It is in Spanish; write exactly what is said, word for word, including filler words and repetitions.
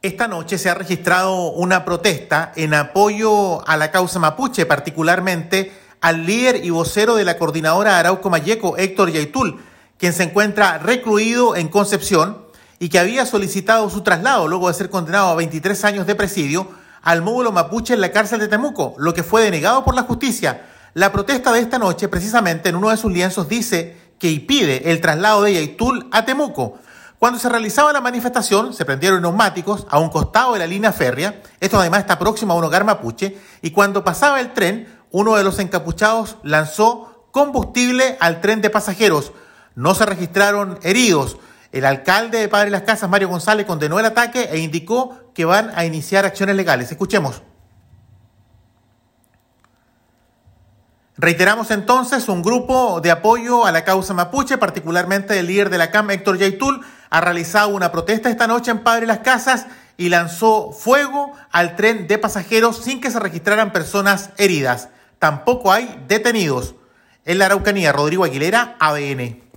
Esta noche se ha registrado una protesta en apoyo a la causa mapuche, particularmente al líder y vocero de la coordinadora Arauco Mayeco, Héctor Yaitul, quien se encuentra recluido en Concepción y que había solicitado su traslado luego de ser condenado a veintitrés años de presidio al módulo mapuche en la cárcel de Temuco, lo que fue denegado por la justicia. La protesta de esta noche, precisamente en uno de sus lienzos, dice que impide el traslado de Yaitul a Temuco. Cuando se realizaba la manifestación, se prendieron neumáticos a un costado de la línea férrea. Esto además está próximo a un hogar mapuche. Y cuando pasaba el tren, uno de los encapuchados lanzó combustible al tren de pasajeros. No se registraron heridos. El alcalde de Padre Las Casas, Mario González, condenó el ataque e indicó que van a iniciar acciones legales. Escuchemos. Reiteramos entonces, un grupo de apoyo a la causa mapuche, particularmente el líder de la C A M, Héctor Yaitul, ha realizado una protesta esta noche en Padre Las Casas y lanzó fuego al tren de pasajeros sin que se registraran personas heridas. Tampoco hay detenidos. En la Araucanía, Rodrigo Aguilera, A B N.